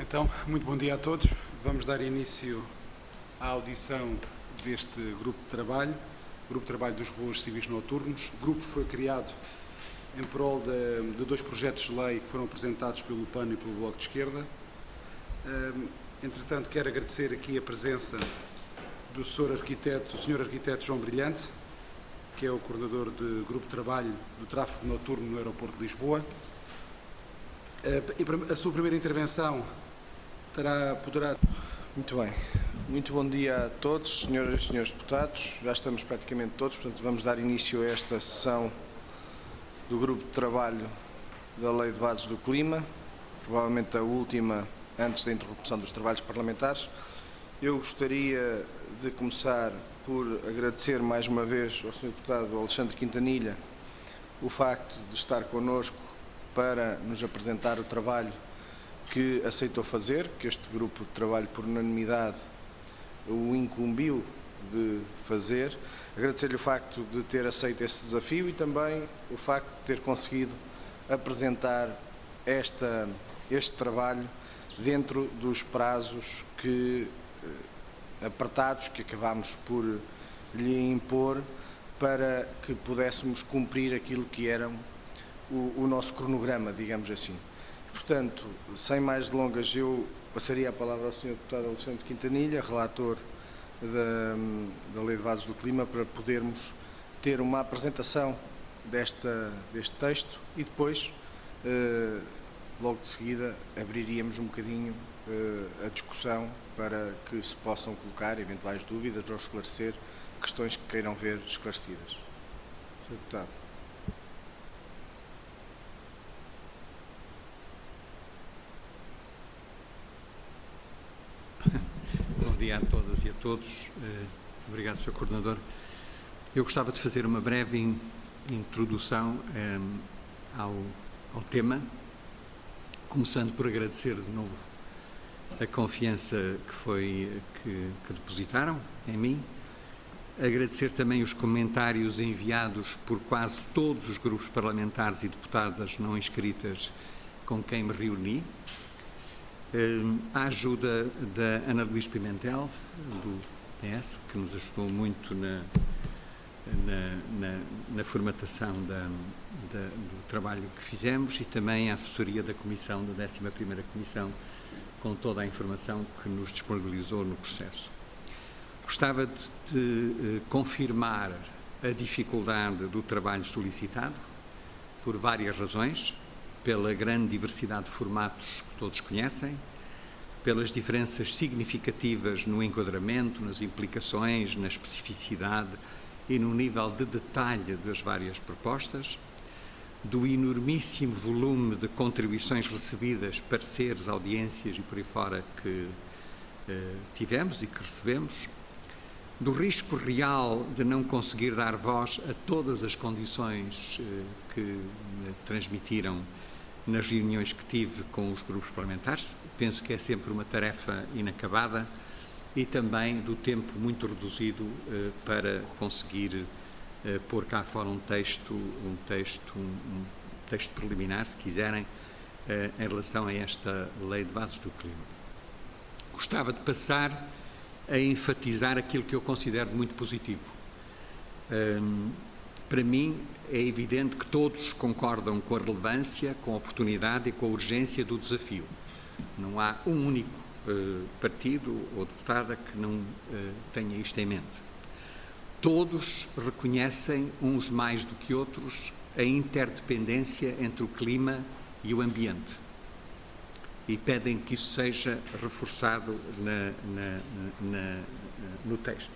Então, muito bom dia a todos. Vamos dar início à audição deste grupo de trabalho dos voos civis noturnos. O grupo foi criado em prol de dois projetos de lei que foram apresentados pelo PAN e pelo Bloco de Esquerda. Entretanto, quero agradecer aqui a presença do Sr. Arquiteto João Brilhante, que é o coordenador do grupo de trabalho do tráfego noturno no aeroporto de Lisboa. A sua primeira intervenção poderá... Muito bem. Muito bom dia a todos, senhoras e senhores deputados. Já estamos praticamente todos, portanto vamos dar início a esta sessão do grupo de trabalho da Lei de Bases do Clima, provavelmente a última antes da interrupção dos trabalhos parlamentares. Eu gostaria de começar por agradecer mais uma vez ao Sr. Deputado Alexandre Quintanilha o facto de estar connosco para nos apresentar o trabalho que aceitou fazer, que este grupo de trabalho por unanimidade o incumbiu de fazer. Agradecer-lhe o facto de ter aceito esse desafio e também o facto de ter conseguido apresentar este trabalho dentro dos prazos apertados que acabámos por lhe impor para que pudéssemos cumprir aquilo que era o nosso cronograma, digamos assim. Portanto, sem mais delongas, eu passaria a palavra ao Sr. Deputado Alexandre Quintanilha, relator da Lei de Bases do Clima, para podermos ter uma apresentação deste texto e depois, logo de seguida, abriríamos um bocadinho a discussão para que se possam colocar eventuais dúvidas ou esclarecer questões que queiram ver esclarecidas. Sr. Deputado. Bom dia a todas e a todos. Obrigado, Sr. Coordenador. Eu gostava de fazer uma breve introdução ao tema, começando por agradecer de novo a confiança que depositaram em mim, agradecer também os comentários enviados por quase todos os grupos parlamentares e deputadas não inscritas com quem me reuni, a ajuda da Ana Luís Pimentel, do PS, que nos ajudou muito na formatação do trabalho que fizemos, e também a assessoria da Comissão, da 11ª Comissão, com toda a informação que nos disponibilizou no processo. Gostava de confirmar a dificuldade do trabalho solicitado, por várias razões, pela grande diversidade de formatos que todos conhecem, pelas diferenças significativas no enquadramento, nas implicações, na especificidade e no nível de detalhe das várias propostas, do enormíssimo volume de contribuições recebidas, pareceres, audiências e por aí fora que tivemos e que recebemos, do risco real de não conseguir dar voz a todas as condições que me transmitiram nas reuniões que tive com os grupos parlamentares. Penso que é sempre uma tarefa inacabada, e também do tempo muito reduzido para conseguir pôr cá fora um texto preliminar, se quiserem, em relação a esta Lei de Bases do Clima. Gostava de passar a enfatizar aquilo que eu considero muito positivo. Para mim, é evidente que todos concordam com a relevância, com a oportunidade e com a urgência do desafio. Não há um único partido ou deputada que não tenha isto em mente. Todos reconhecem, uns mais do que outros, a interdependência entre o clima e o ambiente, e pedem que isso seja reforçado no texto.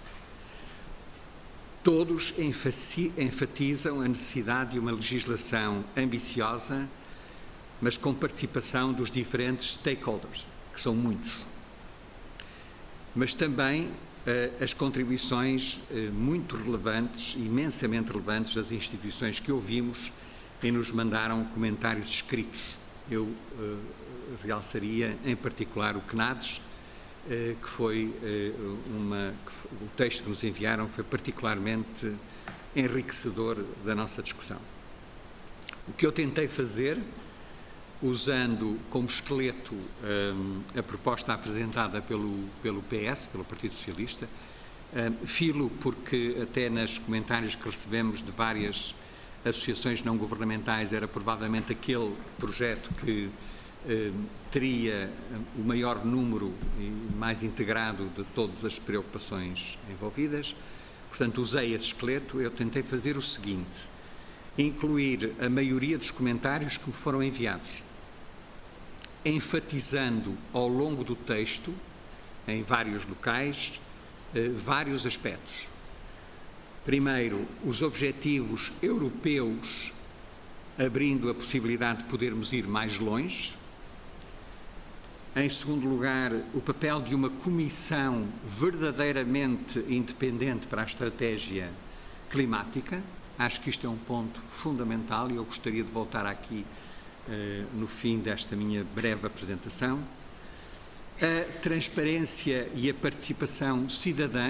Todos enfatizam a necessidade de uma legislação ambiciosa, mas com participação dos diferentes stakeholders, que são muitos. Mas também as contribuições muito relevantes, imensamente relevantes, das instituições que ouvimos e nos mandaram comentários escritos. Eu realçaria em particular o CNADES, que foi o texto que nos enviaram foi particularmente enriquecedor da nossa discussão. O que eu tentei fazer usando como esqueleto a proposta apresentada pelo PS, pelo Partido Socialista. Filo porque até nos comentários que recebemos de várias associações não governamentais era provavelmente aquele projeto que teria o maior número e mais integrado de todas as preocupações envolvidas. Portanto, usei esse esqueleto. Eu tentei fazer o seguinte: incluir a maioria dos comentários que me foram enviados, enfatizando ao longo do texto, em vários locais, vários aspectos. Primeiro, os objetivos europeus, abrindo a possibilidade de podermos ir mais longe. Em segundo lugar, o papel de uma comissão verdadeiramente independente para a estratégia climática. Acho que isto é um ponto fundamental e eu gostaria de voltar aqui no fim desta minha breve apresentação. A transparência e a participação cidadã,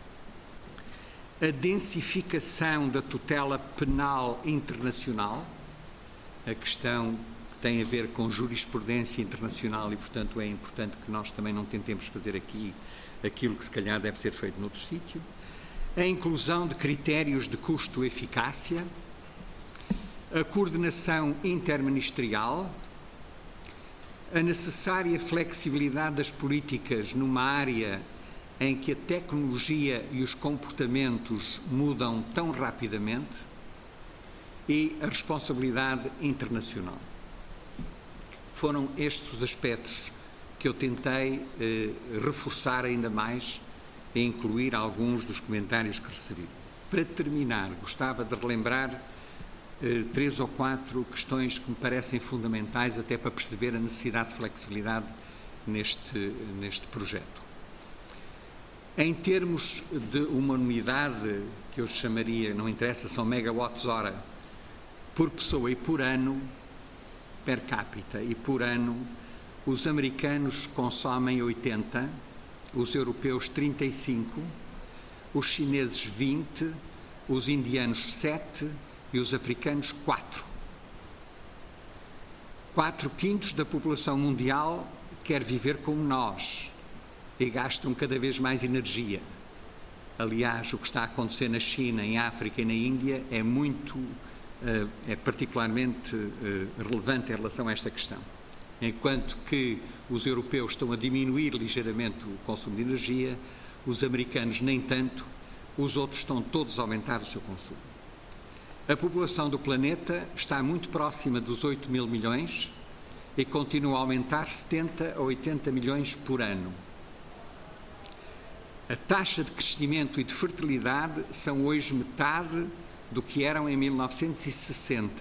a densificação da tutela penal internacional, a questão que tem a ver com jurisprudência internacional e, portanto, é importante que nós também não tentemos fazer aqui aquilo que se calhar deve ser feito noutro sítio, a inclusão de critérios de custo-eficácia, a coordenação interministerial, a necessária flexibilidade das políticas numa área em que a tecnologia e os comportamentos mudam tão rapidamente e a responsabilidade internacional. Foram estes os aspectos que eu tentei reforçar ainda mais e incluir alguns dos comentários que recebi. Para terminar, gostava de relembrar 3 ou 4 questões que me parecem fundamentais até para perceber a necessidade de flexibilidade neste projeto. Em termos de uma unidade que eu chamaria, não interessa, são megawatts-hora por pessoa e por ano, per capita e por ano, os americanos consomem 80, os europeus 35, os chineses 20, os indianos 7 e os africanos 4. 4/5 da população mundial quer viver como nós e gastam cada vez mais energia. Aliás, o que está a acontecer na China, em África e na Índia é particularmente relevante em relação a esta questão. Enquanto que os europeus estão a diminuir ligeiramente o consumo de energia, os americanos nem tanto, os outros estão todos a aumentar o seu consumo. A população do planeta está muito próxima dos 8 mil milhões e continua a aumentar 70 a 80 milhões por ano. A taxa de crescimento e de fertilidade são hoje metade do que eram em 1960.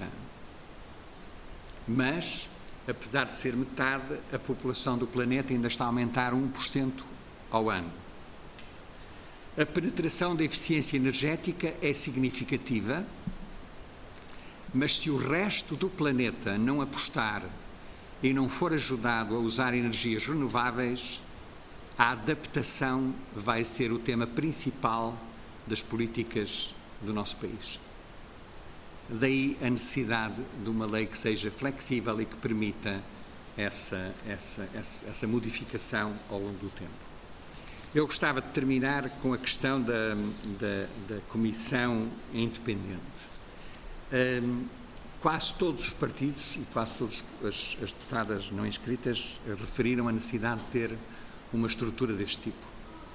Mas, apesar de ser metade, a população do planeta ainda está a aumentar 1% ao ano. A penetração da eficiência energética é significativa, mas se o resto do planeta não apostar e não for ajudado a usar energias renováveis, a adaptação vai ser o tema principal das políticas do nosso país. Daí a necessidade de uma lei que seja flexível e que permita essa modificação ao longo do tempo. Eu gostava de terminar com a questão da Comissão Independente. Quase todos os partidos e quase todas as deputadas não inscritas referiram a necessidade de ter uma estrutura deste tipo.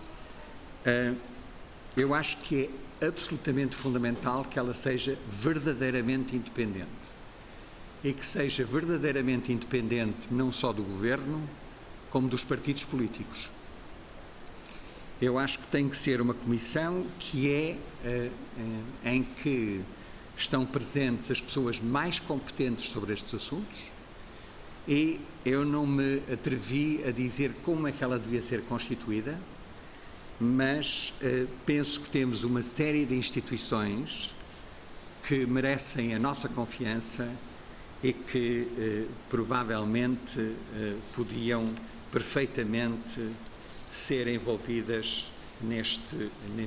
Eu acho que é absolutamente fundamental que ela seja verdadeiramente independente e que seja verdadeiramente independente não só do Governo, como dos partidos políticos. Eu acho que tem que ser uma comissão que em que estão presentes as pessoas mais competentes sobre estes assuntos e eu não me atrevi a dizer como é que ela devia ser constituída, mas penso que temos uma série de instituições que merecem a nossa confiança e que provavelmente podiam perfeitamente ser envolvidas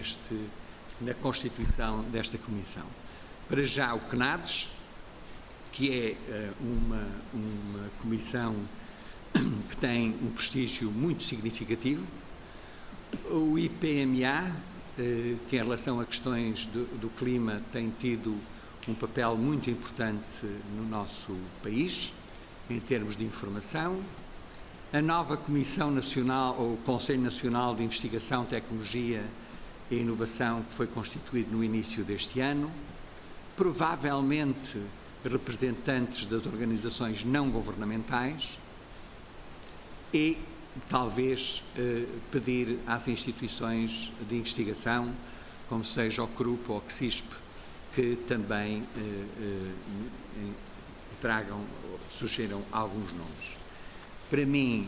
na constituição desta comissão. Para já o CNADES, que é uma comissão que tem um prestígio muito significativo. O IPMA, que em relação a questões do clima tem tido um papel muito importante no nosso país, em termos de informação. A nova Comissão Nacional, ou Conselho Nacional de Investigação, Tecnologia e Inovação, que foi constituído no início deste ano. Provavelmente representantes das organizações não governamentais e talvez pedir às instituições de investigação, como seja o CRUP ou o CSISP, que também sugiram alguns nomes. Para mim,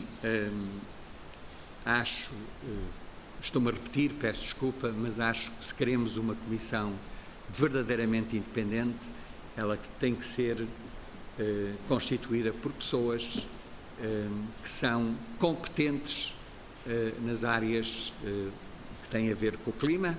estou-me a repetir, peço desculpa, mas acho que se queremos uma comissão verdadeiramente independente, ela tem que ser constituída por pessoas que são competentes nas áreas que têm a ver com o clima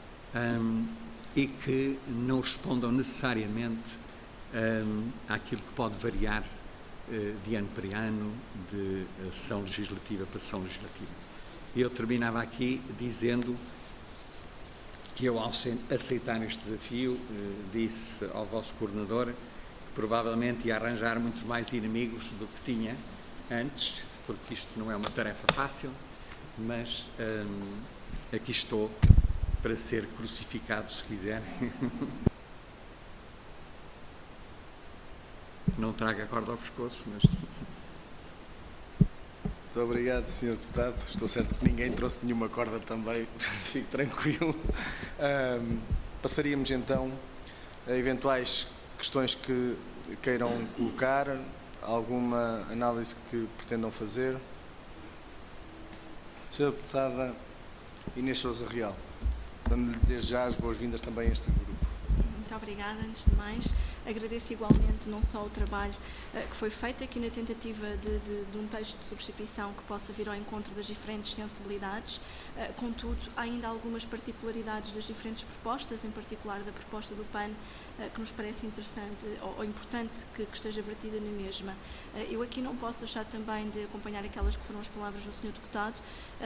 e que não respondam necessariamente àquilo que pode variar de ano para ano, de sessão legislativa para sessão legislativa. Eu terminava aqui dizendo que eu, ao aceitar este desafio, disse ao vosso coordenador que provavelmente ia arranjar muitos mais inimigos do que tinha antes, porque isto não é uma tarefa fácil, mas aqui estou para ser crucificado, se quiserem. Não traga a corda ao pescoço, mas... Muito obrigado, Sr. Deputado. Estou certo que ninguém trouxe nenhuma corda também, fique tranquilo. Passaríamos então a eventuais questões que queiram colocar, alguma análise que pretendam fazer. Sra. Deputada Inês Sousa Real, dando-lhe desde já as boas-vindas também a este grupo. Muito obrigada. Antes de mais, agradeço igualmente não só o trabalho que foi feito aqui na tentativa de um texto de substituição que possa vir ao encontro das diferentes sensibilidades, contudo, há ainda algumas particularidades das diferentes propostas, em particular da proposta do PAN, que nos parece interessante ou importante que esteja vertida na mesma. Eu aqui não posso deixar também de acompanhar aquelas que foram as palavras do Sr. Deputado,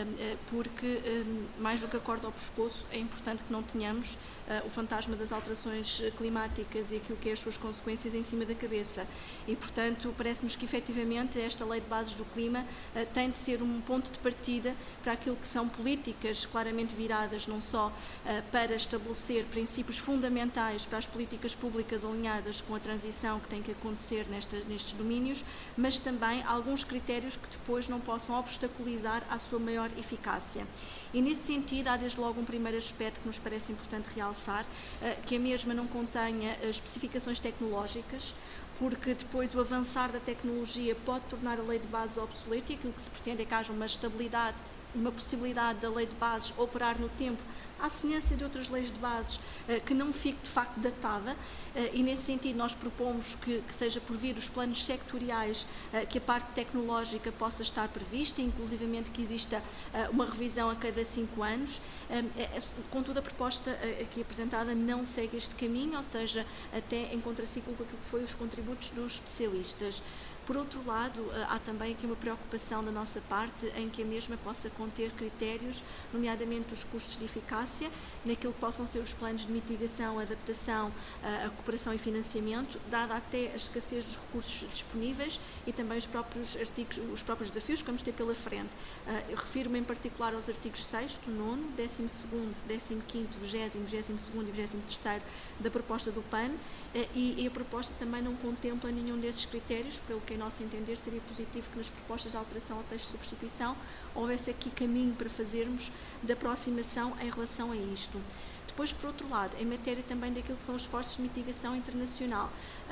porque, mais do que a corda ao pescoço, é importante que não tenhamos o fantasma das alterações climáticas e aquilo que é as suas consequências em cima da cabeça. E, portanto, parece-nos que, efetivamente, esta Lei de Bases do Clima tem de ser um ponto de partida para aquilo que são políticas claramente viradas não só para estabelecer princípios fundamentais para as políticas públicas alinhadas com a transição que tem que acontecer nestes domínios, mas também alguns critérios que depois não possam obstaculizar a sua maior eficácia. E, nesse sentido, há desde logo um primeiro aspecto que nos parece importante realçar, que a mesma não contenha especificações tecnológicas, porque depois o avançar da tecnologia pode tornar a lei de bases obsoleta e aquilo que se pretende é que haja uma estabilidade, uma possibilidade da lei de bases operar no tempo, à semelhança de outras leis de bases, que não fique de facto datada, e nesse sentido nós propomos que seja por vir os planos sectoriais, que a parte tecnológica possa estar prevista, inclusivamente que exista uma revisão a cada 5 anos. Contudo, a proposta aqui apresentada não segue este caminho, ou seja, até em contraciclo com aquilo que foi os contributos dos especialistas. Por outro lado, há também aqui uma preocupação da nossa parte em que a mesma possa conter critérios, nomeadamente os custos de eficácia, naquilo que possam ser os planos de mitigação, adaptação, a cooperação e financiamento, dada até a escassez dos recursos disponíveis e também os próprios desafios que vamos ter pela frente. Eu refiro-me em particular aos artigos 6º, 9º, 12º, 15º, 20º, 22º e 23º da proposta do PAN, e a proposta também não contempla nenhum desses critérios, pelo que, em nosso entender, seria positivo que nas propostas de alteração ao texto de substituição houvesse aqui caminho para fazermos de aproximação em relação a isto. Depois, por outro lado, em matéria também daquilo que são os esforços de mitigação internacional,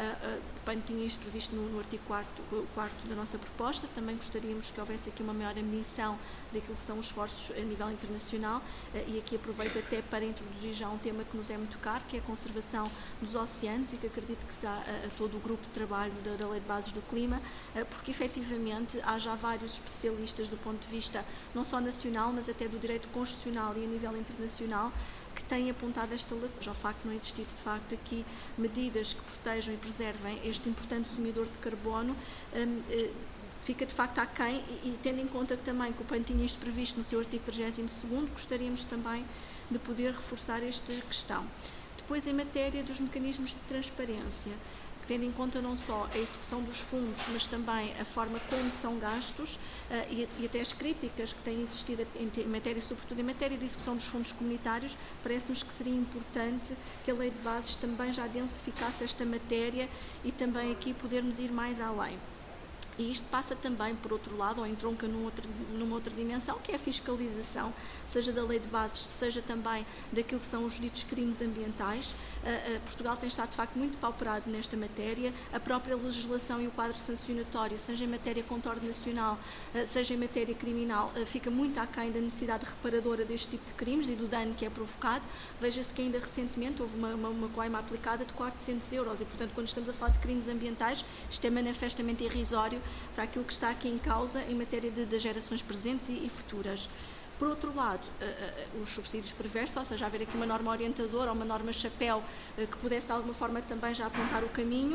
o PAN tinha isto previsto no artigo 4º da nossa proposta, também gostaríamos que houvesse aqui uma maior ambição daquilo que são os esforços a nível internacional, e aqui aproveito até para introduzir já um tema que nos é muito caro, que é a conservação dos oceanos, e que acredito que será a todo o grupo de trabalho da Lei de Bases do Clima, porque efetivamente há já vários especialistas do ponto de vista não só nacional, mas até do direito constitucional e a nível internacional, que tem apontado esta lacuna, ao facto de não existir, de facto, aqui medidas que protejam e preservem este importante sumidor de carbono, fica de facto aquém, e tendo em conta também que o PAN tinha isto previsto no seu artigo 32º, gostaríamos também de poder reforçar esta questão. Depois, em matéria dos mecanismos de transparência, tendo em conta não só a execução dos fundos, mas também a forma como são gastos e até as críticas que têm existido em matéria, sobretudo em matéria de execução dos fundos comunitários, parece-nos que seria importante que a Lei de Bases também já densificasse esta matéria e também aqui podermos ir mais além. E isto passa também, por outro lado, ou entronca numa outra dimensão, que é a fiscalização, seja da Lei de Bases, seja também daquilo que são os ditos crimes ambientais. Portugal tem estado, de facto, muito pauperado nesta matéria. A própria legislação e o quadro sancionatório, seja em matéria contorno nacional, seja em matéria criminal, fica muito aquém da necessidade reparadora deste tipo de crimes e do dano que é provocado. Veja-se que ainda recentemente houve uma coima aplicada de 400 euros e, portanto, quando estamos a falar de crimes ambientais, isto é manifestamente irrisório para aquilo que está aqui em causa em matéria de gerações presentes e futuras. Por outro lado, os subsídios perversos, ou seja, haver aqui uma norma orientadora ou uma norma chapéu que pudesse de alguma forma também já apontar o caminho,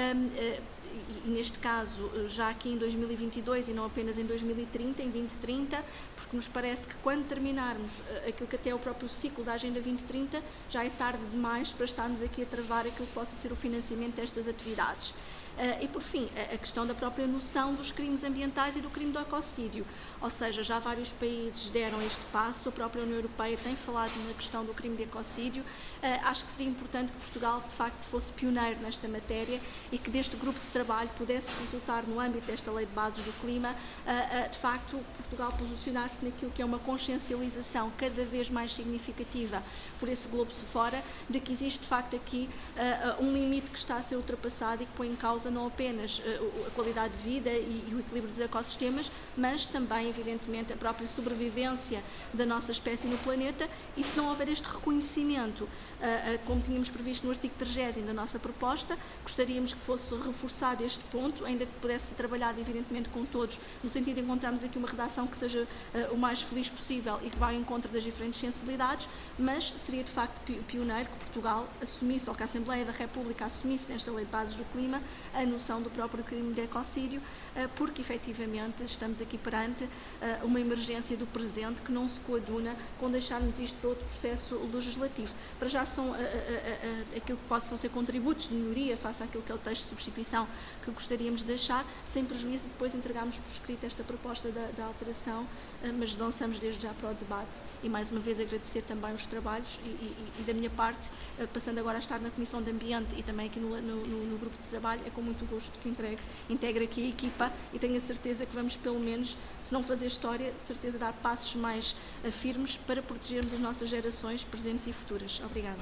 e neste caso já aqui em 2022 e não apenas em 2030, em 2030, porque nos parece que quando terminarmos aquilo que até é o próprio ciclo da Agenda 2030, já é tarde demais para estarmos aqui a travar aquilo que possa ser o financiamento destas atividades. E, por fim, a questão da própria noção dos crimes ambientais e do crime do ecocídio. Ou seja, já vários países deram este passo, a própria União Europeia tem falado na questão do crime de ecocídio. Acho que seria importante que Portugal, de facto, fosse pioneiro nesta matéria e que deste grupo de trabalho pudesse resultar, no âmbito desta Lei de Bases do Clima, de facto, Portugal posicionar-se naquilo que é uma consciencialização cada vez mais significativa por esse globo de fora, de que existe, de facto, aqui um limite que está a ser ultrapassado e que põe em causa não apenas a qualidade de vida e o equilíbrio dos ecossistemas, mas também, evidentemente, a própria sobrevivência da nossa espécie no planeta. E se não houver este reconhecimento, como tínhamos previsto no artigo 30º da nossa proposta, gostaríamos que fosse reforçado este ponto, ainda que pudesse ser trabalhado, evidentemente, com todos, no sentido de encontrarmos aqui uma redação que seja o mais feliz possível e que vá ao encontro das diferentes sensibilidades, mas seria, de facto, pioneiro que Portugal assumisse, ou que a Assembleia da República assumisse nesta Lei de Bases do Clima, a noção do próprio crime de ecocídio, porque efetivamente estamos aqui perante uma emergência do presente que não se coaduna com deixarmos isto para outro processo legislativo. Para já são aquilo que possam ser contributos de melhoria face àquilo que é o texto de substituição que gostaríamos de deixar, sem prejuízo de depois entregarmos por escrito esta proposta da alteração, mas lançamos desde já para o debate. E mais uma vez agradecer também os trabalhos e da minha parte, passando agora a estar na Comissão de Ambiente e também aqui no grupo de trabalho, é com muito gosto que integro aqui a equipa e tenho a certeza que vamos, pelo menos, se não fazer história, certeza dar passos mais firmes para protegermos as nossas gerações presentes e futuras. Obrigada.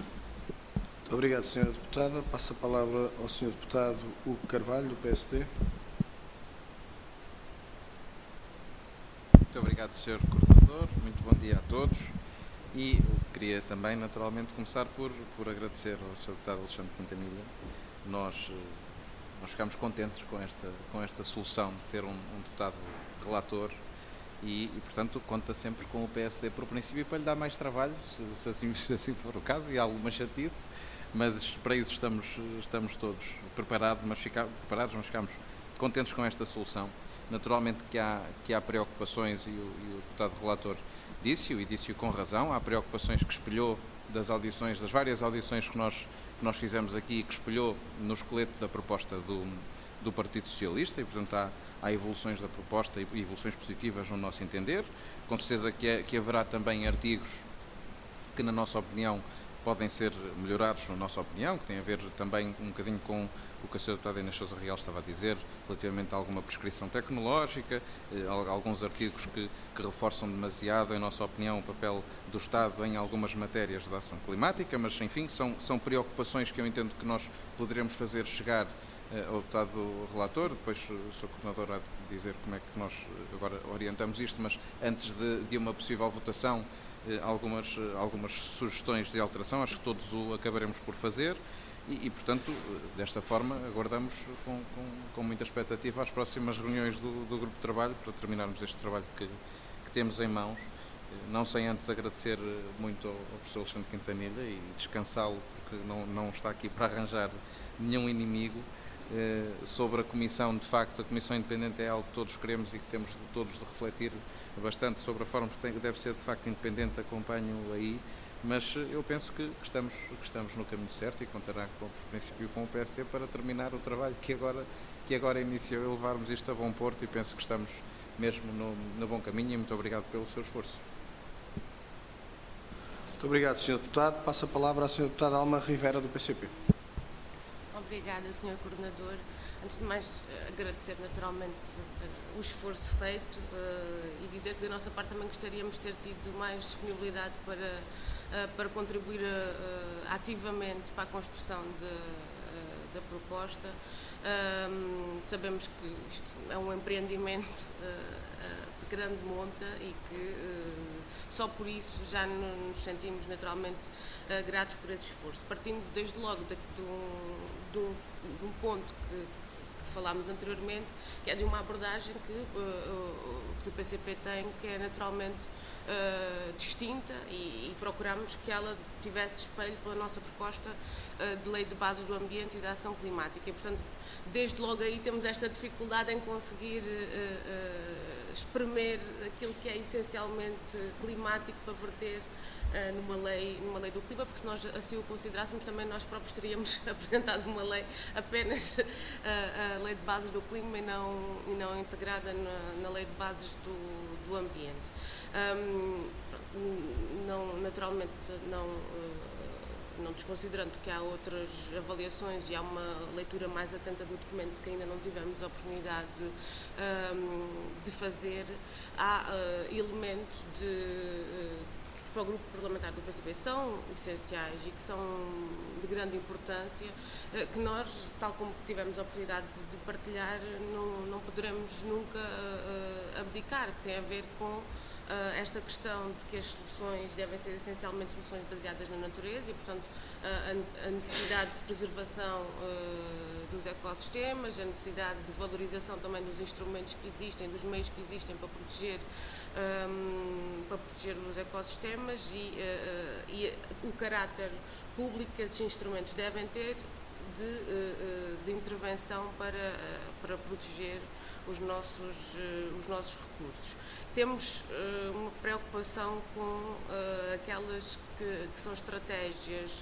Muito obrigado, Sra. Deputada. Passo a palavra ao Sr. Deputado Hugo Carvalho, do PSD. Muito obrigado, Sr. Coordenador. Muito bom dia a todos. E queria também, naturalmente, começar por agradecer ao Sr. Deputado Alexandre Quintanilha. Nós ficamos contentes com esta solução de ter um deputado relator e, portanto, conta sempre com o PSD por princípio para lhe dar mais trabalho, se assim for o caso, e alguma chatice, mas para isso estamos todos preparados, mas ficamos contentes com esta solução. Naturalmente que há preocupações e o deputado relator disse-o com razão. Há preocupações que espelhou das várias audições que nós fizemos aqui, que espelhou no esqueleto da proposta do Partido Socialista, e portanto há evoluções da proposta e evoluções positivas no nosso entender. Com certeza que haverá também artigos que, na nossa opinião, podem ser melhorados, na nossa opinião, que tem a ver também um bocadinho com o que a Sra. Deputada Inês Sousa Real estava a dizer, relativamente a alguma prescrição tecnológica, alguns artigos que reforçam demasiado, em nossa opinião, o papel do Estado em algumas matérias da ação climática, mas, enfim, são preocupações que eu entendo que nós poderemos fazer chegar ao deputado relator. Depois o Sr. Coordenador há de dizer como é que nós agora orientamos isto, mas antes de uma possível votação, algumas sugestões de alteração, acho que todos o acabaremos por fazer e portanto, desta forma, aguardamos com muita expectativa as próximas reuniões do grupo de trabalho para terminarmos este trabalho que temos em mãos não sem antes agradecer muito ao professor Alexandre Quintanilha e descansá-lo, porque não está aqui para arranjar nenhum inimigo. Sobre a Comissão, de facto, a Comissão Independente é algo que todos queremos e que temos todos de refletir bastante sobre a forma que deve ser de facto independente, acompanho aí, mas eu penso que estamos no caminho certo e contará, por princípio, com o PSD para terminar o trabalho que agora iniciou e levarmos isto a bom porto, e penso que estamos mesmo no bom caminho, e muito obrigado pelo seu esforço. Muito obrigado, Sr. Deputado. Passo a palavra à Sra. Deputada Alma Rivera, do PCP. Obrigada, Sr. Coordenador. Antes de mais, agradecer naturalmente o esforço feito e dizer que da nossa parte também gostaríamos de ter tido mais disponibilidade para contribuir ativamente para a construção da proposta. Sabemos que isto é um empreendimento de grande monta e que só por isso já nos sentimos naturalmente gratos por esse esforço. Partindo desde logo de um ponto que falámos anteriormente, que é de uma abordagem que o PCP tem, que é naturalmente distinta, e procuramos que ela tivesse espelho pela nossa proposta de Lei de Bases do Ambiente e da Ação Climática. E, portanto, desde logo aí temos esta dificuldade em conseguir espremer aquilo que é essencialmente climático para verter numa lei do clima, porque se nós assim o considerássemos, também nós próprios teríamos apresentado uma lei apenas a lei de bases do clima e não integrada na lei de bases do ambiente. Naturalmente não desconsiderando que há outras avaliações e há uma leitura mais atenta do documento que ainda não tivemos a oportunidade de fazer, há elementos que para o grupo parlamentar do PCP são essenciais e que são de grande importância, que nós, tal como tivemos a oportunidade de partilhar, não poderemos nunca abdicar, que tem a ver com esta questão de que as soluções devem ser essencialmente soluções baseadas na natureza e, portanto, a necessidade de preservação dos ecossistemas, a necessidade de valorização também dos instrumentos que existem, dos meios que existem para proteger os ecossistemas e o caráter público que esses instrumentos devem ter de intervenção para proteger os nossos recursos. Temos uma preocupação com aquelas que são estratégias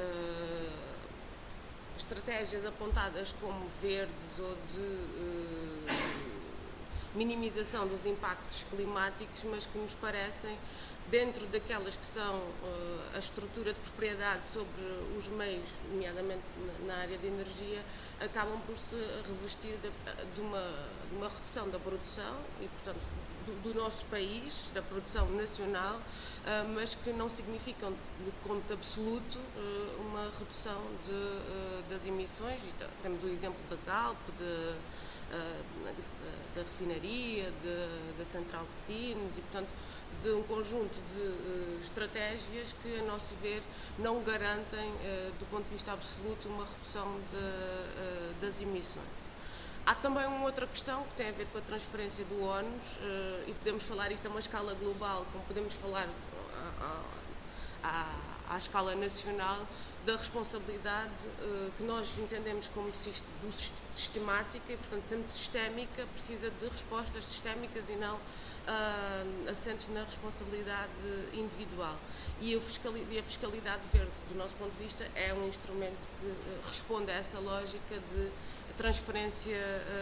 apontadas como verdes ou de minimização dos impactos climáticos, mas que nos parecem, dentro daquelas que são a estrutura de propriedade sobre os meios, nomeadamente na área de energia, acabam por se revestir de uma redução da produção e, portanto, do nosso país, da produção nacional, mas que não significam, no cômputo absoluto, uma redução das emissões. E temos o exemplo da Galp, da refinaria, da central de Sines e, portanto, de um conjunto de estratégias que, a nosso ver, não garantem, do ponto de vista absoluto, uma redução das emissões. Há também uma outra questão que tem a ver com a transferência do ónus, e podemos falar isto a uma escala global, como podemos falar à escala nacional, da responsabilidade que nós entendemos como sistemática e, portanto, tanto sistémica, precisa de respostas sistémicas e não assentes na responsabilidade individual. E a fiscalidade verde, do nosso ponto de vista, é um instrumento que responde a essa lógica de transferência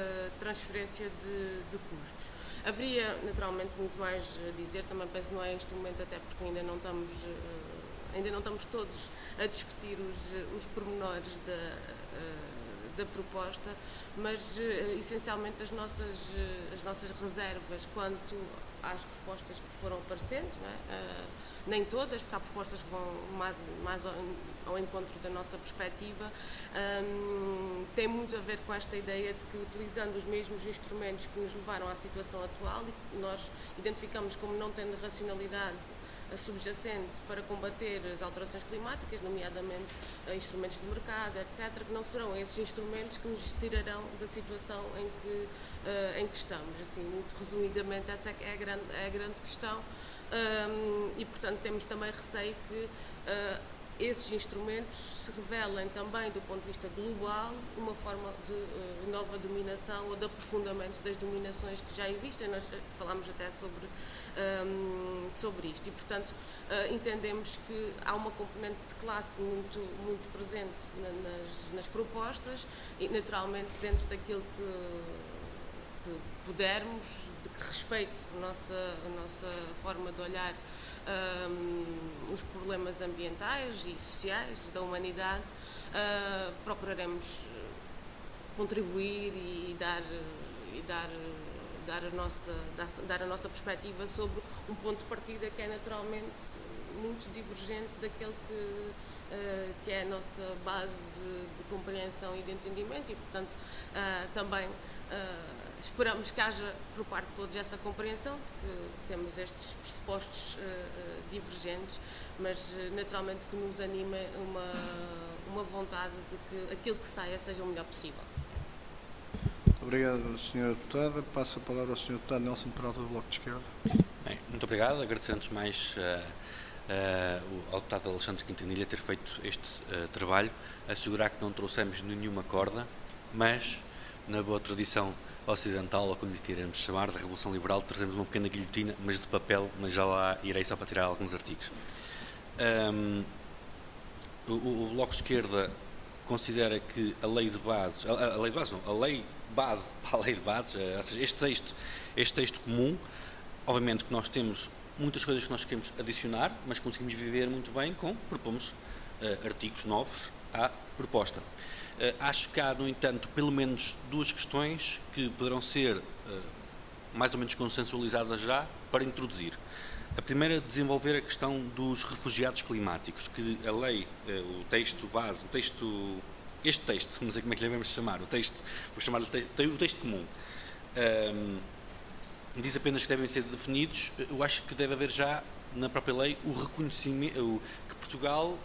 de custos. Haveria, naturalmente, muito mais a dizer, também penso que não é este momento, até porque ainda não estamos todos a discutir os pormenores da proposta, mas essencialmente as nossas reservas quanto às propostas que foram aparecendo, não é? Nem todas, porque há propostas que vão mais ao encontro da nossa perspectiva, tem muito a ver com esta ideia de que, utilizando os mesmos instrumentos que nos levaram à situação atual e que nós identificamos como não tendo racionalidade subjacente para combater as alterações climáticas, nomeadamente instrumentos de mercado, etc., que não serão esses instrumentos que nos tirarão da situação em que estamos. Assim, muito resumidamente, essa é a grande a grande questão, e portanto temos também receio que esses instrumentos se revelem também, do ponto de vista global, uma forma de nova dominação ou de aprofundamento das dominações que já existem. Nós falámos até sobre isto e, portanto, entendemos que há uma componente de classe muito presente nas propostas e, naturalmente, dentro daquilo que pudermos, de que respeite a nossa forma de olhar os problemas ambientais e sociais da humanidade, procuraremos contribuir e dar a nossa perspectiva sobre um ponto de partida que é naturalmente muito divergente daquele que é a nossa base de compreensão e de entendimento e, portanto, também esperamos que haja por parte de todos essa compreensão de que temos estes pressupostos divergentes, mas naturalmente que nos anima uma vontade de que aquilo que saia seja o melhor possível. Muito obrigado, Sra. Deputada. Passo a palavra ao Sr. Deputado Nelson Peralta, do Bloco de Esquerda. Bem, muito obrigado. Agradecer antes de mais ao deputado Alexandre Quintanilha ter feito este trabalho, assegurar que não trouxemos nenhuma corda, mas, na boa tradição ocidental, ou como lhe queiramos chamar, da Revolução Liberal, trazemos uma pequena guilhotina, mas de papel, mas já lá irei só para tirar alguns artigos. O Bloco de Esquerda considera que a lei base, ou seja, este texto comum, obviamente que nós temos muitas coisas que nós queremos adicionar, mas conseguimos viver muito bem propomos artigos novos à proposta. Acho que há, no entanto, pelo menos duas questões que poderão ser mais ou menos consensualizadas já para introduzir. A primeira é desenvolver a questão dos refugiados climáticos, que a lei, o texto base, este texto, não sei como é que lhe devemos chamar, vou chamar-lhe o texto comum, diz apenas que devem ser definidos. Eu acho que deve haver já na própria lei o reconhecimento, que Portugal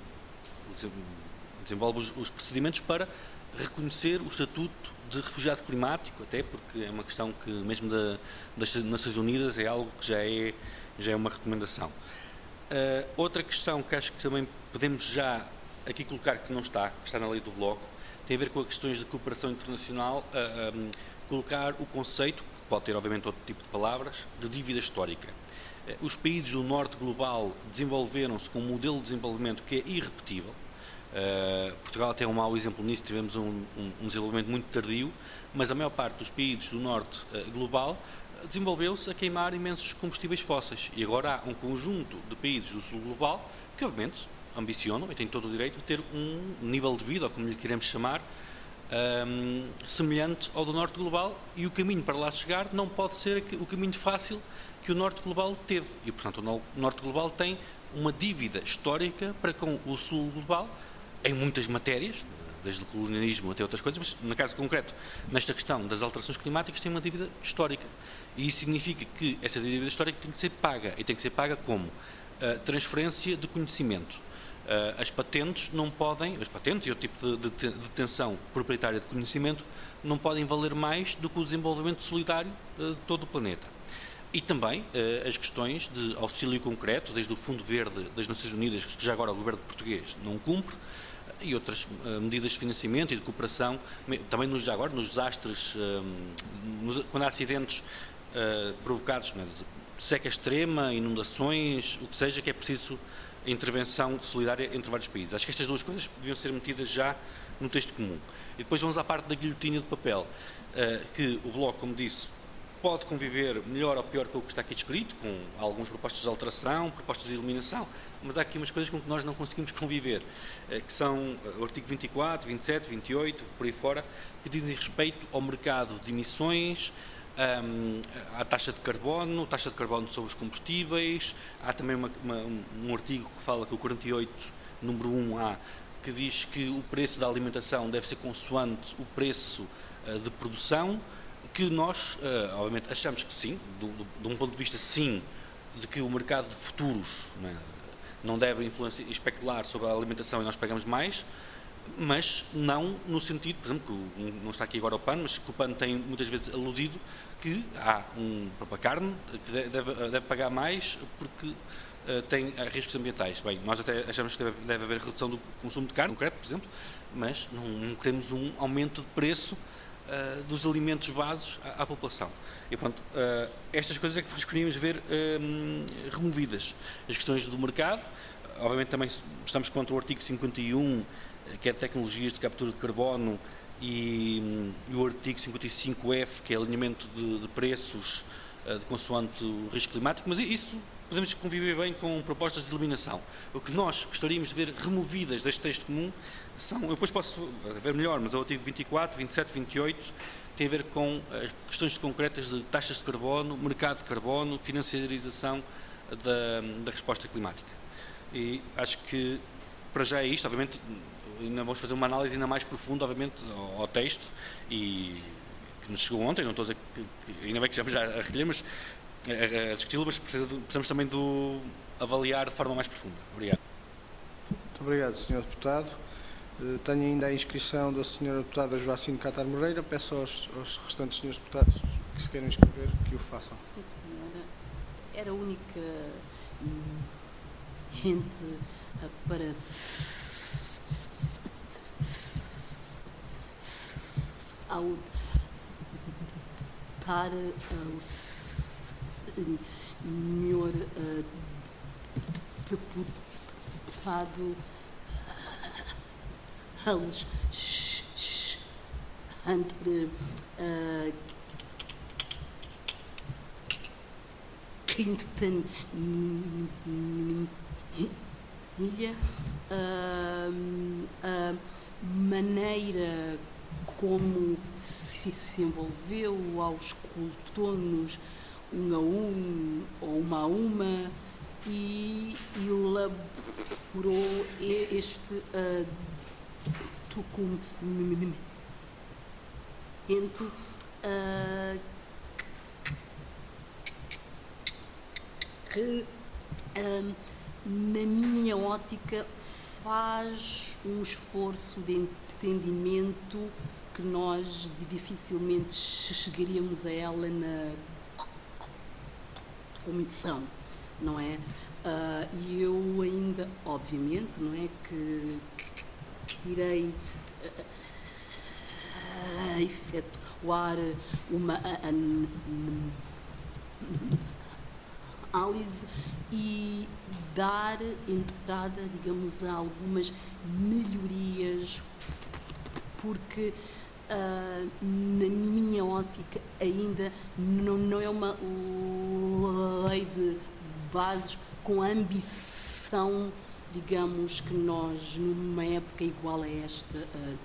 desenvolve os procedimentos para reconhecer o estatuto de refugiado climático, até porque é uma questão que mesmo das Nações Unidas é algo que já é uma recomendação. Outra questão que acho que também podemos já aqui colocar, que está na lei do Bloco, tem a ver com as questões de cooperação internacional, colocar o conceito, que pode ter obviamente outro tipo de palavras, de dívida histórica. Os países do norte global desenvolveram-se com um modelo de desenvolvimento que é irrepetível. Portugal tem um mau exemplo nisso, tivemos um desenvolvimento muito tardio, mas a maior parte dos países do norte global desenvolveu-se a queimar imensos combustíveis fósseis, e agora há um conjunto de países do sul global que obviamente ambicionam e têm todo o direito de ter um nível de vida, ou como lhe queremos chamar, semelhante ao do norte global, e o caminho para lá chegar não pode ser o caminho fácil que o norte global teve, e portanto o norte global tem uma dívida histórica para com o sul global em muitas matérias, desde o colonialismo até outras coisas, mas no caso concreto, nesta questão das alterações climáticas, tem uma dívida histórica. E isso significa que essa dívida histórica tem que ser paga. E tem que ser paga como? Transferência de conhecimento. As patentes não podem, as patentes e outro tipo de detenção proprietária de conhecimento não podem valer mais do que o desenvolvimento solidário de todo o planeta. E também as questões de auxílio concreto, desde o Fundo Verde das Nações Unidas, que já agora o governo português não cumpre, e outras medidas de financiamento e de cooperação, também nos desastres, quando há acidentes provocados, de seca extrema, inundações, o que seja, que é preciso intervenção solidária entre vários países. Acho que estas duas coisas deviam ser metidas já no texto comum. E depois vamos à parte da guilhotina de papel, que o Bloco, como disse, pode conviver melhor ou pior com o que está aqui descrito, com algumas propostas de alteração, propostas de eliminação, mas há aqui umas coisas com que nós não conseguimos conviver, que são o artigo 24, 27, 28, por aí fora, que dizem respeito ao mercado de emissões, à taxa de carbono sobre os combustíveis. Há também um artigo que fala que o 48, número 1A, que diz que o preço da alimentação deve ser consoante o preço de produção, que nós, obviamente, achamos que sim, de um ponto de vista sim, de que o mercado de futuros não deve especular sobre a alimentação e nós pagamos mais, mas não no sentido, por exemplo, que não está aqui agora o PAN, mas que o PAN tem muitas vezes aludido que há para a carne que deve pagar mais porque tem riscos ambientais. Bem, nós até achamos que deve haver redução do consumo de carne, concreto, por exemplo, mas não queremos um aumento de preço dos alimentos básicos à população. E, portanto, estas coisas é que nós queríamos ver removidas. As questões do mercado, obviamente também estamos contra o artigo 51, que é de tecnologias de captura de carbono, e o artigo 55F, que é alinhamento de preços de consoante o risco climático, mas isso podemos conviver bem com propostas de eliminação. O que nós gostaríamos de ver removidas deste texto comum são, eu depois posso ver melhor, mas é o artigo 24, 27, 28, tem a ver com questões concretas de taxas de carbono, mercado de carbono, financiarização da resposta climática. E acho que para já é isto, obviamente ainda vamos fazer uma análise ainda mais profunda, obviamente, ao texto, e que nos chegou ontem, não estou a dizer que ainda bem que já a recolher, mas a discuti-lo, mas precisamos também de avaliar de forma mais profunda. Obrigado. Muito obrigado, Sr. Deputado. Tenho ainda a inscrição da Sra. Deputada Joacine Catar Moreira. Peço aos restantes Srs. Deputados que se querem inscrever que o façam. Sim, senhora. Era a única ente para saúde para o senhor deputado Alexandre Quintanilha, a maneira como se envolveu aos colonos um a um ou uma a uma e elaborou este documento que, na minha ótica, faz um esforço de entendimento que nós dificilmente chegaríamos a ela na comissão, não é? E eu ainda, obviamente, não é, que irei efetuar uma análise e dar entrada, digamos, a algumas melhorias, porque na minha ótica ainda não é uma lei de bases com a ambição, digamos, que nós numa época igual a esta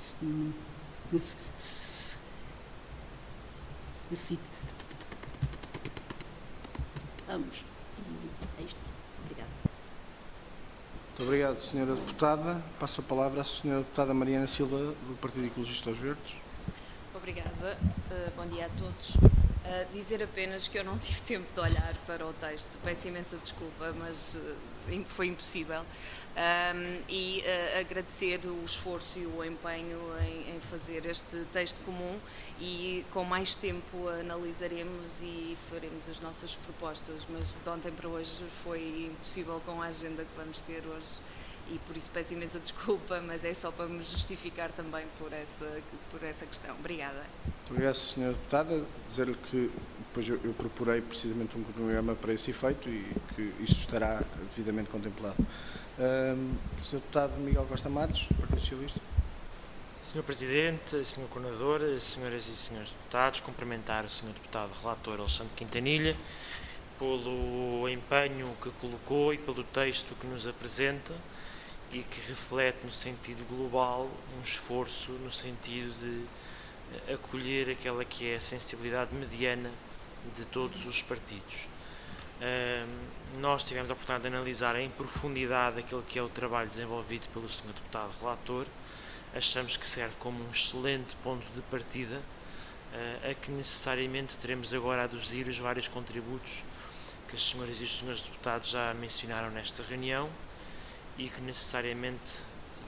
necessitamos. É isto. Obrigada. Muito obrigado, Sra. Deputada. Passo a palavra à Sra. Deputada Mariana Silva, do Partido Ecologista aos Verdes. Obrigada. Bom dia a todos. Dizer apenas que eu não tive tempo de olhar para o texto. Peço imensa desculpa, mas foi impossível. E agradecer o esforço e o empenho em fazer este texto comum, e com mais tempo analisaremos e faremos as nossas propostas, mas de ontem para hoje foi impossível com a agenda que vamos ter hoje, e por isso peço imensa desculpa, mas é só para me justificar também por essa questão. Obrigada. Muito obrigado, Sra. Deputada. Dizer-lhe que depois eu procurei precisamente um cronograma para esse efeito e que isso estará devidamente contemplado. Sr. Deputado Miguel Costa Matos, Partido Socialista. Sr. Presidente, Sr. Coordenador, Senhoras e Senhores Deputados, cumprimentar o Sr. Deputado Relator Alexandre Quintanilha pelo empenho que colocou e pelo texto que nos apresenta e que reflete no sentido global um esforço no sentido de acolher aquela que é a sensibilidade mediana de todos os partidos. Nós tivemos a oportunidade de analisar em profundidade aquilo que é o trabalho desenvolvido pelo Sr. Deputado Relator. Achamos que serve como um excelente ponto de partida a que necessariamente teremos agora a aduzir os vários contributos que as senhoras e os senhores deputados já mencionaram nesta reunião e que necessariamente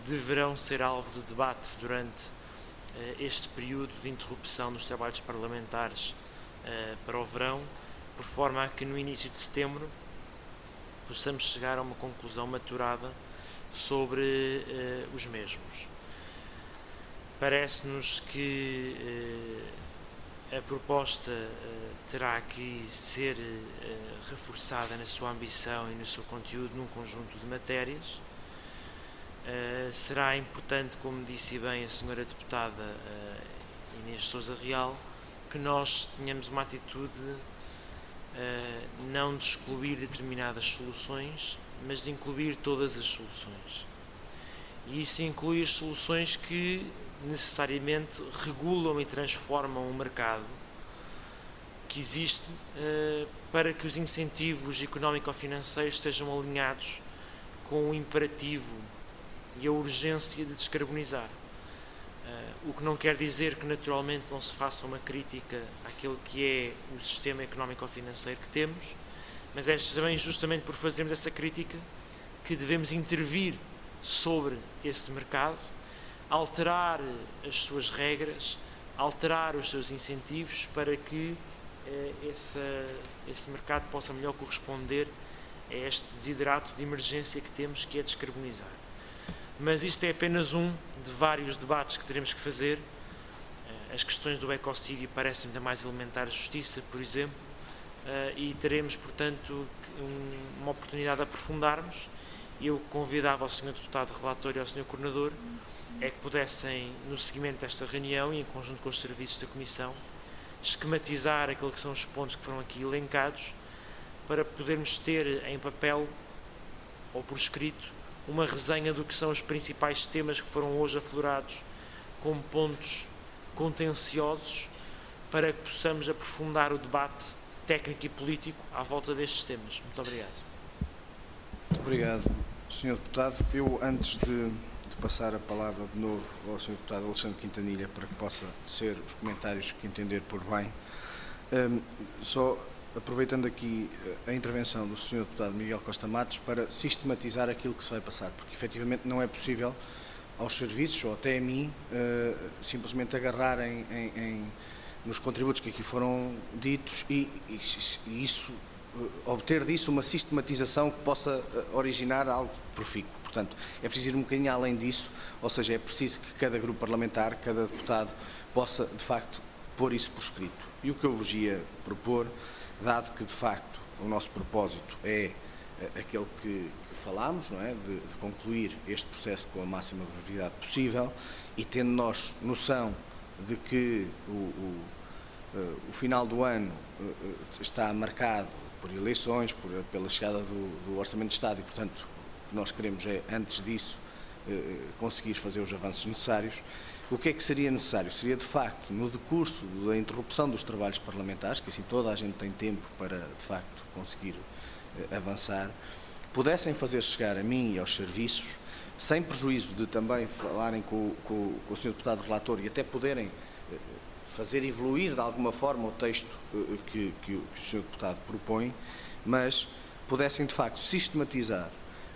deverão ser alvo de debate durante este período de interrupção dos trabalhos parlamentares para o verão, por forma a que no início de setembro possamos chegar a uma conclusão maturada sobre os mesmos. Parece-nos que a proposta terá que ser reforçada na sua ambição e no seu conteúdo num conjunto de matérias. Será importante, como disse bem a senhora deputada Inês Sousa Real, que nós tenhamos uma atitude não de excluir determinadas soluções, mas de incluir todas as soluções. E isso inclui as soluções que necessariamente regulam e transformam o mercado que existe para que os incentivos económico-financeiros estejam alinhados com o imperativo e a urgência de descarbonizar. O que não quer dizer que naturalmente não se faça uma crítica àquilo que é o sistema económico-financeiro que temos, mas é também justamente por fazermos essa crítica que devemos intervir sobre esse mercado, alterar as suas regras, alterar os seus incentivos para que esse mercado possa melhor corresponder a este desiderato de emergência que temos, que é descarbonizar. Mas isto é apenas um de vários debates que teremos que fazer. As questões do ecocídio parecem-me da mais elementar justiça, por exemplo, e teremos, portanto, uma oportunidade de aprofundarmos. Eu convidava ao Sr. Deputado Relator e ao Sr. Coordenador é que pudessem, no seguimento desta reunião e em conjunto com os serviços da Comissão, esquematizar aquilo que são os pontos que foram aqui elencados, para podermos ter em papel ou por escrito uma resenha do que são os principais temas que foram hoje aflorados como pontos contenciosos, para que possamos aprofundar o debate técnico e político à volta destes temas. Muito obrigado. Muito obrigado, Sr. Deputado. Eu, antes de passar a palavra de novo ao Sr. Deputado Alexandre Quintanilha, para que possa tecer os comentários que entender por bem, só aproveitando aqui a intervenção do Sr. Deputado Miguel Costa Matos para sistematizar aquilo que se vai passar, porque efetivamente não é possível aos serviços, ou até a mim, simplesmente agarrarem nos contributos que aqui foram ditos e isso, obter disso uma sistematização que possa originar algo profícuo. Portanto, é preciso ir um bocadinho além disso, ou seja, é preciso que cada grupo parlamentar, cada deputado, possa, de facto, pôr isso por escrito. E o que eu vos ia propor, dado que, de facto, o nosso propósito é aquele que falámos, não é? De concluir este processo com a máxima brevidade possível, e tendo nós noção de que o final do ano está marcado por eleições, pela chegada do Orçamento de Estado, e, portanto, o que nós queremos é, antes disso, conseguir fazer os avanços necessários. O que é que seria necessário? Seria, de facto, no decurso da interrupção dos trabalhos parlamentares, que assim toda a gente tem tempo para, de facto, conseguir avançar, pudessem fazer chegar a mim e aos serviços, sem prejuízo de também falarem com o Sr. Deputado Relator e até poderem fazer evoluir de alguma forma o texto que o Sr. Deputado propõe, mas pudessem, de facto, sistematizar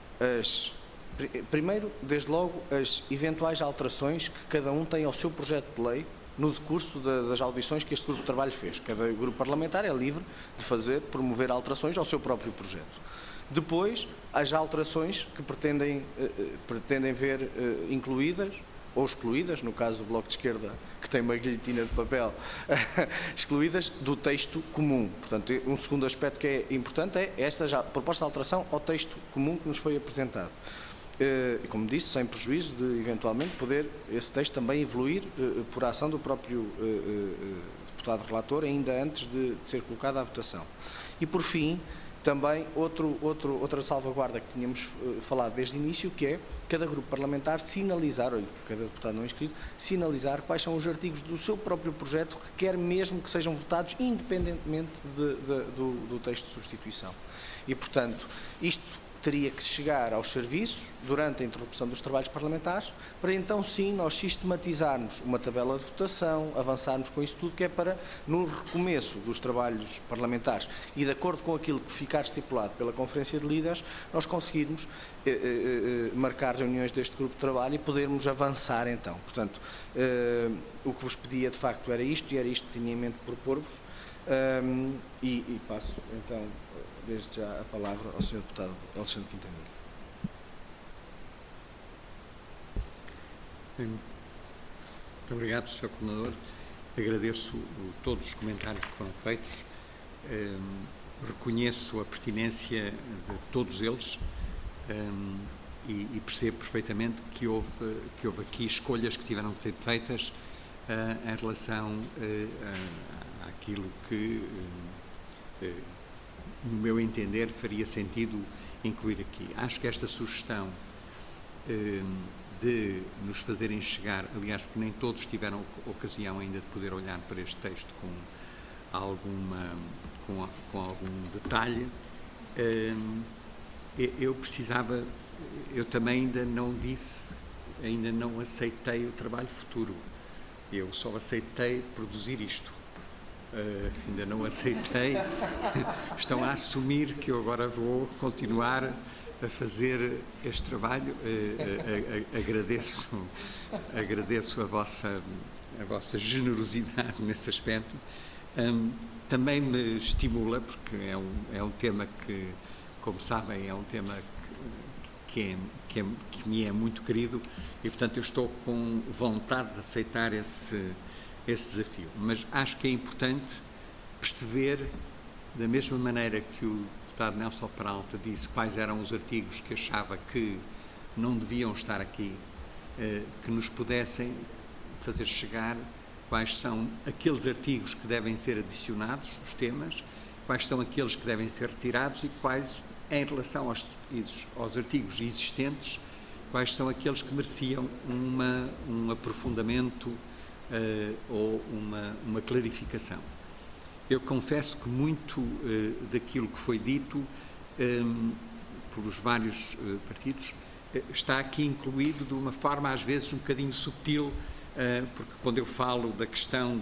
primeiro, desde logo, as eventuais alterações que cada um tem ao seu projeto de lei no decurso das audições que este grupo de trabalho fez. Cada grupo parlamentar é livre de promover alterações ao seu próprio projeto. Depois, as alterações que pretendem ver incluídas ou excluídas, no caso do Bloco de Esquerda, que tem uma guilhotina de papel, excluídas do texto comum. Portanto, um segundo aspecto que é importante é esta proposta de alteração ao texto comum que nos foi apresentado. Como disse, sem prejuízo de, eventualmente, poder esse texto também evoluir por ação do próprio deputado relator, ainda antes de ser colocado à votação. E, por fim, também outra salvaguarda que tínhamos falado desde o início, que é cada grupo parlamentar sinalizar, ou cada deputado não inscrito, sinalizar quais são os artigos do seu próprio projeto que quer mesmo que sejam votados, independentemente do texto de substituição. E, portanto, isto teria que chegar aos serviços durante a interrupção dos trabalhos parlamentares, para então sim nós sistematizarmos uma tabela de votação, avançarmos com isso tudo, que é para, no recomeço dos trabalhos parlamentares e de acordo com aquilo que ficar estipulado pela Conferência de Líderes, nós conseguirmos marcar reuniões deste grupo de trabalho e podermos avançar então. Portanto, o que vos pedia de facto era isto, e era isto que tinha em mente propor-vos, e passo então desde já a palavra ao Sr. Deputado Alexandre Quintanilha. Muito obrigado, Sr. Coordenador. Agradeço todos os comentários que foram feitos. Reconheço a pertinência de todos eles e percebo perfeitamente que houve aqui escolhas que tiveram de ser feitas em relação àquilo que, no meu entender, faria sentido incluir aqui. Acho que esta sugestão de nos fazerem chegar, aliás, porque nem todos tiveram ocasião ainda de poder olhar para este texto com algum detalhe, eu também ainda não aceitei o trabalho futuro, eu só aceitei produzir isto. Ainda não aceitei, estão a assumir que eu agora vou continuar a fazer este trabalho. Agradeço a vossa generosidade nesse aspecto. Também me estimula, porque é um tema que, como sabem, é um tema que me é muito querido e, portanto, eu estou com vontade de aceitar esse desafio. Mas acho que é importante perceber, da mesma maneira que o deputado Nelson Peralta disse quais eram os artigos que achava que não deviam estar aqui, que nos pudessem fazer chegar quais são aqueles artigos que devem ser adicionados, os temas, quais são aqueles que devem ser retirados e quais, em relação aos artigos existentes, quais são aqueles que mereciam um aprofundamento ou uma clarificação. Eu confesso que muito daquilo que foi dito pelos vários partidos está aqui incluído de uma forma às vezes um bocadinho subtil, porque quando eu falo da questão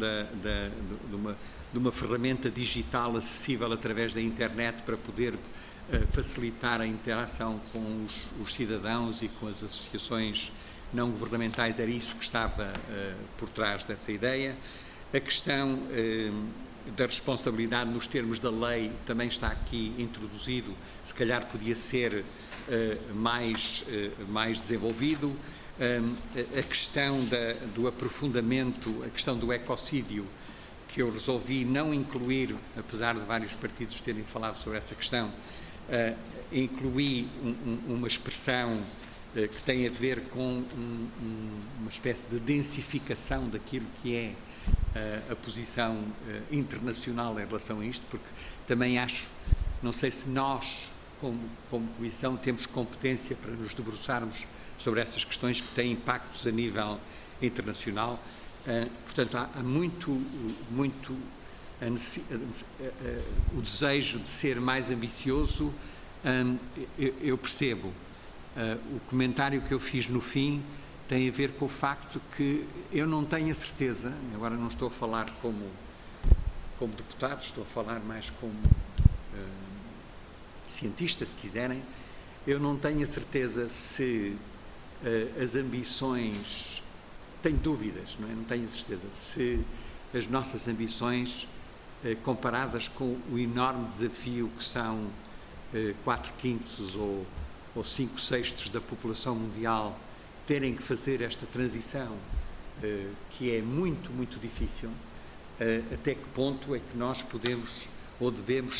de uma ferramenta digital acessível através da internet para poder facilitar a interação com os cidadãos e com as associações não governamentais, era isso que estava por trás dessa ideia. A questão da responsabilidade nos termos da lei também está aqui introduzido, se calhar podia ser mais desenvolvido. A questão do aprofundamento, a questão do ecocídio, que eu resolvi não incluir, apesar de vários partidos terem falado sobre essa questão, incluí uma expressão que tem a ver com uma espécie de densificação daquilo que é a posição internacional em relação a isto, porque também acho, não sei se nós, como Comissão, temos competência para nos debruçarmos sobre essas questões que têm impactos a nível internacional. Portanto, há muito o desejo de ser mais ambicioso. Eu percebo. O comentário que eu fiz no fim tem a ver com o facto que eu não tenho a certeza, agora não estou a falar como deputado, estou a falar mais como cientista, se quiserem, eu não tenho a certeza se as ambições, tenho dúvidas, não tenho a certeza, se as nossas ambições, comparadas com o enorme desafio que são 4/5 ou 5/6 da população mundial terem que fazer esta transição, que é muito, muito difícil, até que ponto é que nós podemos ou devemos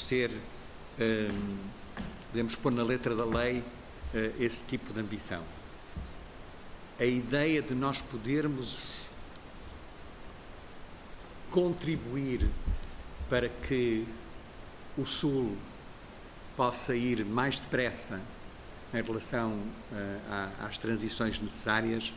pôr na letra da lei esse tipo de ambição. A ideia de nós podermos contribuir para que o Sul possa ir mais depressa em relação às transições necessárias.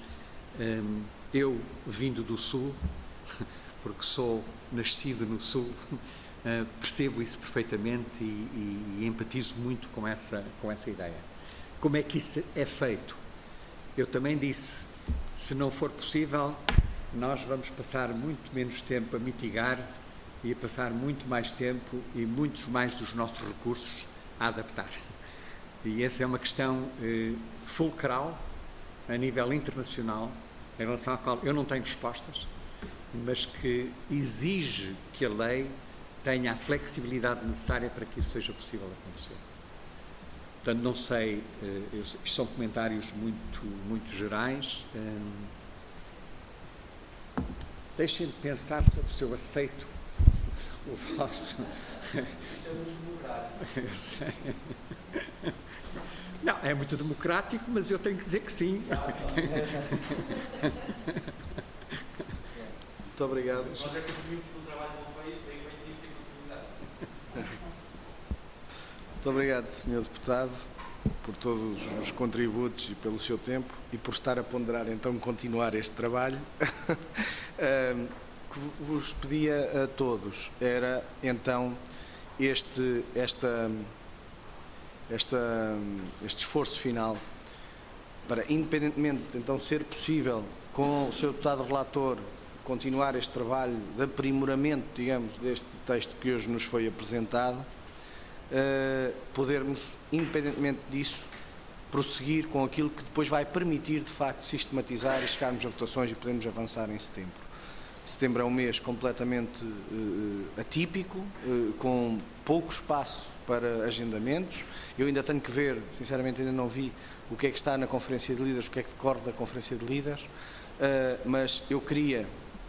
Eu, vindo do Sul, porque sou nascido no Sul, percebo isso perfeitamente e empatizo muito com essa ideia. Como é que isso é feito? Eu também disse, se não for possível, nós vamos passar muito menos tempo a mitigar e a passar muito mais tempo e muitos mais dos nossos recursos a adaptar. E essa é uma questão fulcral a nível internacional, em relação à qual eu não tenho respostas, mas que exige que a lei tenha a flexibilidade necessária para que isso seja possível acontecer. Portanto, não sei, isto são comentários muito gerais. Deixem-me pensar sobre se eu aceito o vosso... Eu sei. Não, é muito democrático, mas eu tenho que dizer que sim. Muito obrigado. Nós é que assumimos que o trabalho não veio, tem continuidade. Muito obrigado, Sr. Deputado, por todos os contributos e pelo seu tempo e por estar a ponderar então continuar este trabalho. O que vos pedia a todos era então este esforço final para, independentemente então ser possível com o Sr. Deputado Relator continuar este trabalho de aprimoramento, digamos, deste texto que hoje nos foi apresentado, podermos, independentemente disso, prosseguir com aquilo que depois vai permitir, de facto, sistematizar e chegarmos a votações e podermos avançar em setembro. Setembro é um mês completamente atípico, com pouco espaço para agendamentos. Eu ainda tenho que ver, sinceramente ainda não vi o que é que está na Conferência de Líderes, o que é que decorre da Conferência de Líderes, mas eu queria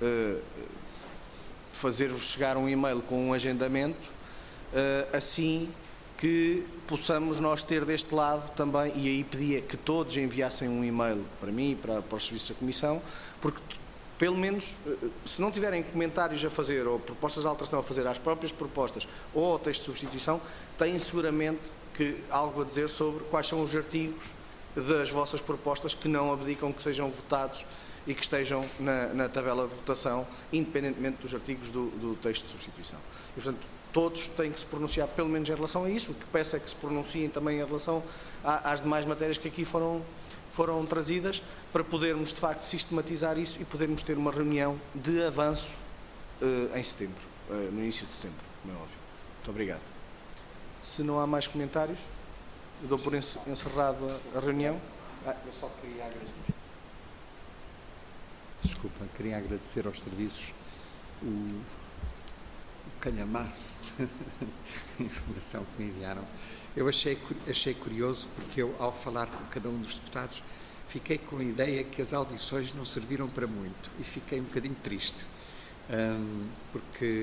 fazer-vos chegar um e-mail com um agendamento, assim que possamos nós ter deste lado também, e aí pedia que todos enviassem um e-mail para mim e para os serviços da Comissão, porque pelo menos, se não tiverem comentários a fazer ou propostas de alteração a fazer às próprias propostas ou ao texto de substituição, têm seguramente algo a dizer sobre quais são os artigos das vossas propostas que não abdicam que sejam votados e que estejam na tabela de votação, independentemente dos artigos do texto de substituição. E, portanto, todos têm que se pronunciar pelo menos em relação a isso. O que peço é que se pronunciem também em relação às demais matérias que aqui foram trazidas, para podermos, de facto, sistematizar isso e podermos ter uma reunião de avanço em setembro, no início de setembro, como é óbvio. Muito obrigado. Se não há mais comentários, eu dou por encerrada a reunião. Eu só queria agradecer. Desculpa, queria agradecer aos serviços o calhamaço de informação que me enviaram. Eu achei curioso porque eu, ao falar com cada um dos deputados, fiquei com a ideia que as audições não serviram para muito e fiquei um bocadinho triste, porque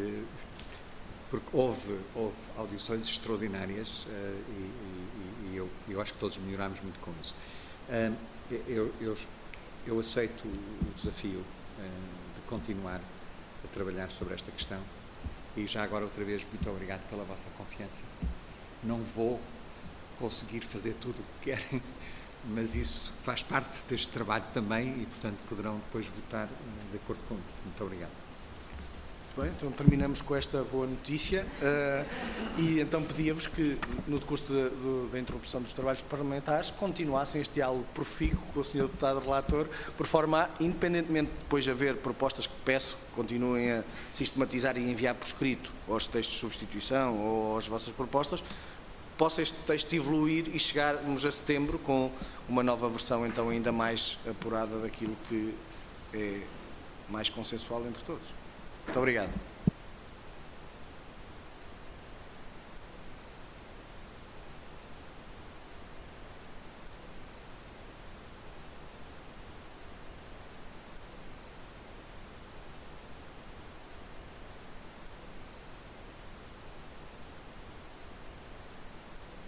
houve audições extraordinárias e eu acho que todos melhorámos muito com isso. Eu aceito o desafio de continuar a trabalhar sobre esta questão e já agora outra vez muito obrigado pela vossa confiança. Não vou conseguir fazer tudo o que querem, mas isso faz parte deste trabalho também e, portanto, poderão depois votar de acordo com isso. Muito obrigado. Muito bem, então terminamos com esta boa notícia e então pedia-vos que, no decurso da interrupção dos trabalhos parlamentares, continuassem este diálogo profícuo com o Sr. Deputado Relator, por forma a, independentemente de depois haver propostas que peço, continuem a sistematizar e enviar por escrito aos textos de substituição ou às vossas propostas, possa este texto evoluir e chegarmos a setembro com uma nova versão então ainda mais apurada daquilo que é mais consensual entre todos. Muito obrigado.